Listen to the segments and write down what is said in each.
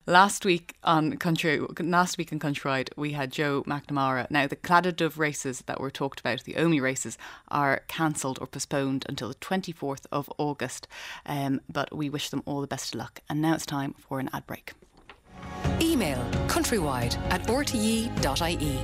Last week on Countrywide, we had Joe McNamara. Now, the Claddaghdoibh races that were talked about, the OMI races, are cancelled or postponed until the 24th of August. But we wish them all the best of luck. And now it's time for an ad break. Email countrywide@rte.ie.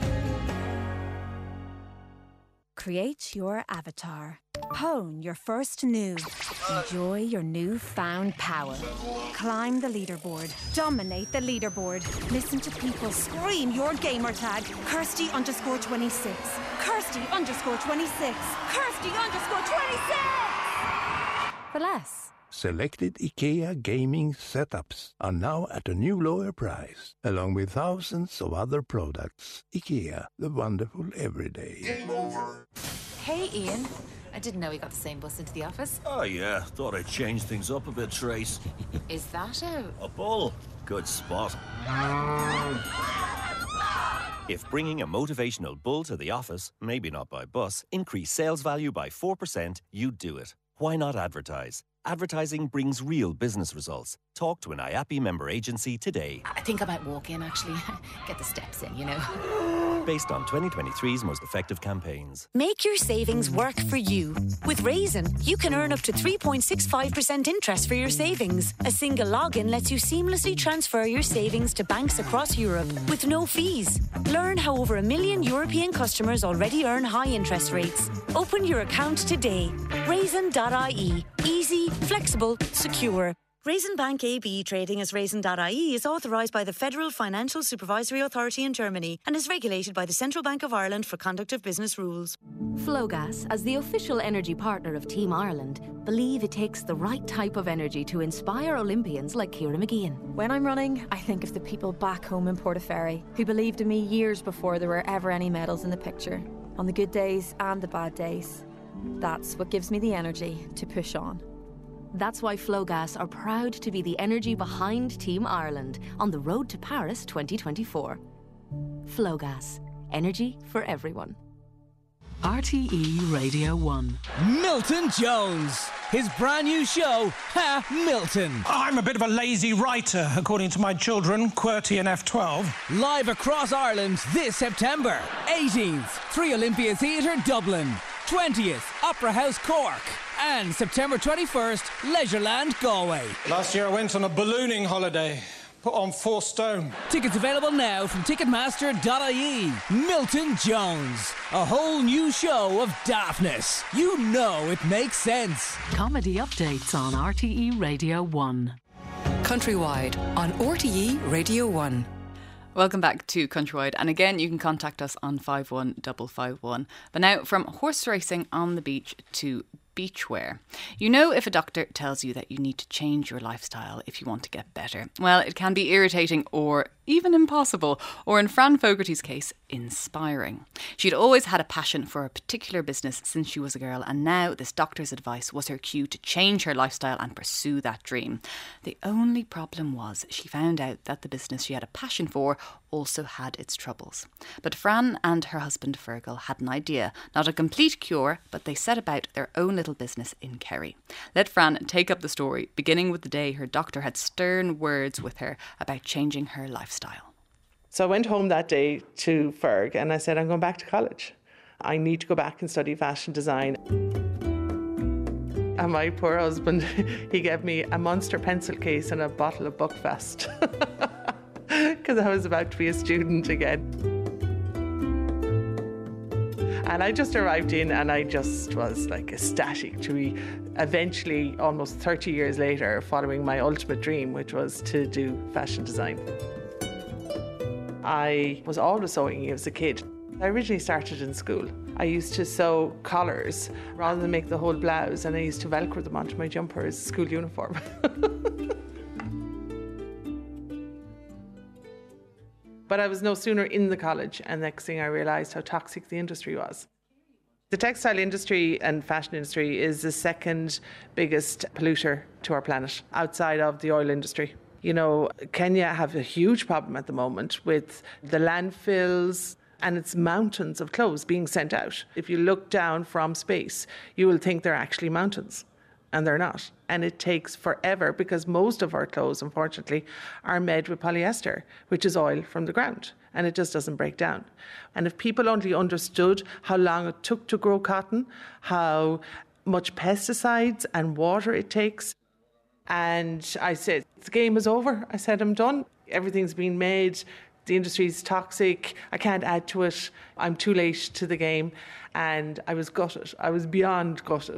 Create your avatar. Hone your first new. Enjoy your newfound power. Climb the leaderboard. Dominate the leaderboard. Listen to people scream your gamer tag. Kirsty_26. Kirsty_26. Kirsty_26. For less. Selected IKEA gaming setups are now at a new lower price, along with thousands of other products. IKEA, the wonderful everyday. Game over. Hey, Ian. I didn't know we got the same bus into the office. Oh, yeah. Thought I'd change things up a bit, Trace. Is that a bull? Good spot. If bringing a motivational bull to the office, maybe not by bus, increase sales value by 4%, you'd do it. Why not advertise? Advertising brings real business results. Talk to an IAPI member agency today. I think I might walk in, actually. Get the steps in, you know. Based on 2023's most effective campaigns. Make your savings work for you. With Raisin, you can earn up to 3.65% interest for your savings. A single login lets you seamlessly transfer your savings to banks across Europe with no fees. Learn how over 1 million European customers already earn high interest rates. Open your account today. Raisin.ie. Easy, flexible, secure. Raisin Bank AB trading as Raisin.ie is authorised by the Federal Financial Supervisory Authority in Germany and is regulated by the Central Bank of Ireland for conduct of business rules. Flowgas, as the official energy partner of Team Ireland, believe it takes the right type of energy to inspire Olympians like Ciara McGeehan. When I'm running, I think of the people back home in Portaferry who believed in me years before there were ever any medals in the picture, on the good days and the bad days. That's what gives me the energy to push on. That's why Flowgas are proud to be the energy behind Team Ireland on the road to Paris 2024. Flowgas, energy for everyone. RTE Radio 1. Milton Jones. His brand new show, Ha Milton. I'm a bit of a lazy writer, according to my children, QWERTY and F12. Live across Ireland this September. 18th, 3 Olympia Theatre, Dublin. 20th, Opera House, Cork. And September 21st, Leisureland, Galway. Last year I went on a ballooning holiday. Put on 4 stone. Tickets available now from Ticketmaster.ie. Milton Jones. A whole new show of daftness. You know it makes sense. Comedy updates on RTE Radio 1. Countrywide on RTE Radio 1. Welcome back to Countrywide, and again you can contact us on 51551. But now, from horse racing on the beach to beachwear. You know, if a doctor tells you that you need to change your lifestyle if you want to get better, well, it can be irritating or even impossible, or in Fran Fogarty's case, inspiring. She'd always had a passion for a particular business since she was a girl, and now this doctor's advice was her cue to change her lifestyle and pursue that dream. The only problem was she found out that the business she had a passion for also had its troubles. But Fran and her husband Fergal had an idea, not a complete cure, but they set about their own little business in Kerry. Let Fran take up the story, beginning with the day her doctor had stern words with her about changing her lifestyle. So I went home that day to Ferg and I said, I'm going back to college. I need to go back and study fashion design. And my poor husband, he gave me a monster pencil case and a bottle of Buckfast because I was about to be a student again. And I just arrived in and I just was like ecstatic to be eventually, almost 30 years later, following my ultimate dream, which was to do fashion design. I was always sewing as a kid. I originally started in school. I used to sew collars rather than make the whole blouse, and I used to Velcro them onto my jumper as a school uniform. But I was no sooner in the college, and next thing I realised how toxic the industry was. The textile industry and fashion industry is the second biggest polluter to our planet, outside of the oil industry. You know, Kenya have a huge problem at the moment with the landfills, and it's mountains of clothes being sent out. If you look down from space, you will think they're actually mountains. and they're not. And it takes forever because most of our clothes, unfortunately, are made with polyester, which is oil from the ground, and it just doesn't break down. And if people only understood how long it took to grow cotton, how much pesticides and water it takes, and I said, the game is over. I said, I'm done. Everything's been made. The industry's toxic. I can't add to it. I'm too late to the game. And I was gutted. I was beyond gutted.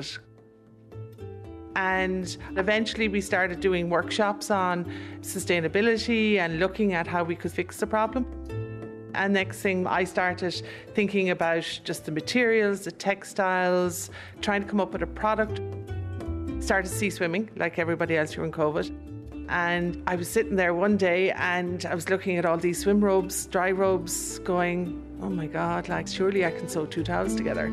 And eventually we started doing workshops on sustainability and looking at how we could fix the problem. And next thing, I started thinking about just the materials, the textiles, trying to come up with a product. Started sea swimming like everybody else during COVID. And I was sitting there one day and I was looking at all these swim robes, dry robes, going, oh my God, like surely I can sew 2 towels together.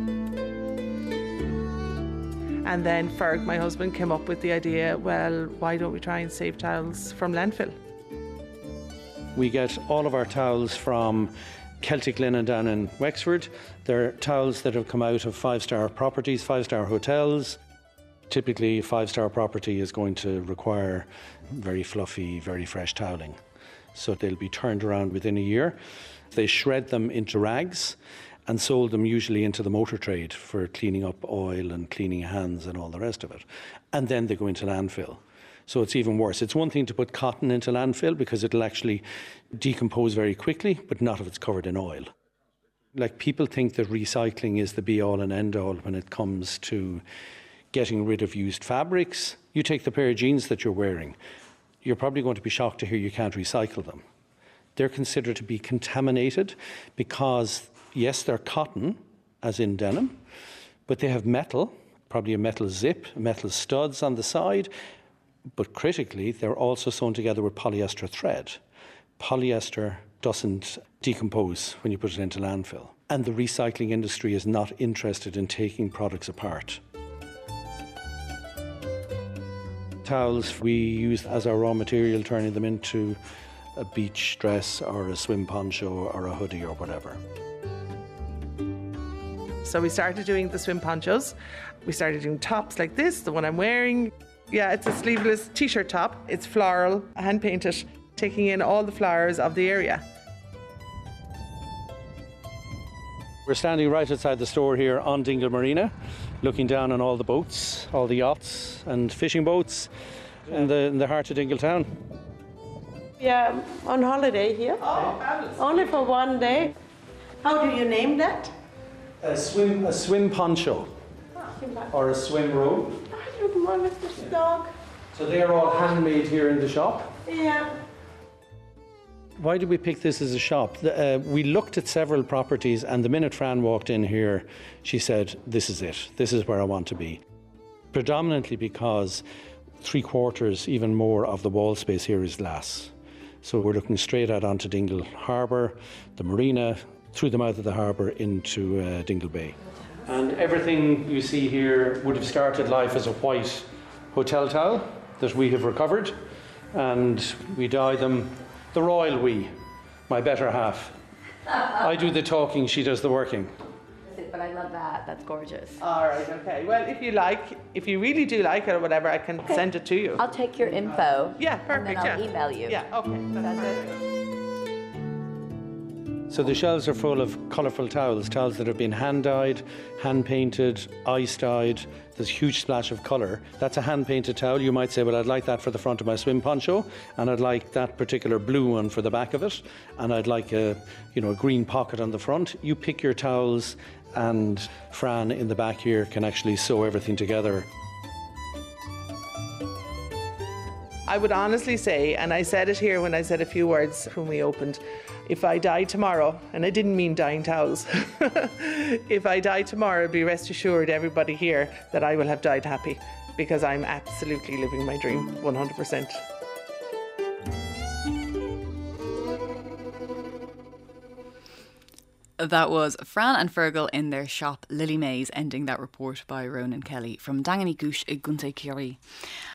And then Ferg, my husband, came up with the idea, well, why don't we try and save towels from landfill? We get all of our towels from Celtic Linen down in Wexford. They're towels that have come out of 5-star properties, 5-star hotels. Typically, a 5-star property is going to require very fluffy, very fresh toweling. So they'll be turned around within a year. They shred them into rags and sold them usually into the motor trade for cleaning up oil and cleaning hands and all the rest of it. And then they go into landfill. So it's even worse. It's one thing to put cotton into landfill because it'll actually decompose very quickly, but not if it's covered in oil. Like, people think that recycling is the be-all and end-all when it comes to getting rid of used fabrics. You take the pair of jeans that you're wearing, you're probably going to be shocked to hear you can't recycle them. They're considered to be contaminated because, yes, they're cotton, as in denim, but they have metal, probably a metal zip, metal studs on the side, but critically, they're also sewn together with polyester thread. Polyester doesn't decompose when you put it into landfill, and the recycling industry is not interested in taking products apart. Towels we use as our raw material, turning them into a beach dress or a swim poncho or a hoodie or whatever. So we started doing the swim ponchos. We started doing tops like this, the one I'm wearing. Yeah, it's a sleeveless t-shirt top. It's floral, hand painted, taking in all the flowers of the area. We're standing right outside the store here on Dingle Marina, looking down on all the boats, all the yachts and fishing boats in the heart of Dingle town. Yeah, on holiday here. Oh, fabulous. Only for one day. How do you name that? A swim poncho or a swim robe. I don't want this dog. So they're all handmade here in the shop. Yeah. Why did we pick this as a shop? We looked at several properties, and the minute Fran walked in here, she said, this is it. This is where I want to be. Predominantly because 3/4, even more, of the wall space here is glass. So we're looking straight out onto Dingle Harbour, the marina, through the mouth of the harbour into Dingle Bay. And everything you see here would have started life as a white hotel towel that we have recovered, and we dye them the royal we, my better half. I do the talking, she does the working. But I love that. That's gorgeous. All right, okay. Well, if you really do like it or whatever, I can send it to you. I'll take your info. Yeah, perfect. And then I'll email you. Yeah, okay. That's it. So the shelves are full of colourful towels that have been hand-dyed, hand-painted, ice-dyed. There's a huge splash of colour. That's a hand-painted towel. You might say, well, I'd like that for the front of my swim poncho, and I'd like that particular blue one for the back of it, and I'd like a green pocket on the front. You pick your towels, and Fran in the back here can actually sew everything together. I would honestly say, and I said it here when I said a few words when we opened, if I die tomorrow, and I didn't mean dyeing towels, if I die tomorrow, be rest assured, everybody here, that I will have died happy, because I'm absolutely living my dream 100%. That was Fran and Fergal in their shop Lily Mays, ending that report by Ronan Kelly from Danganny Goosh i Gunte Curie.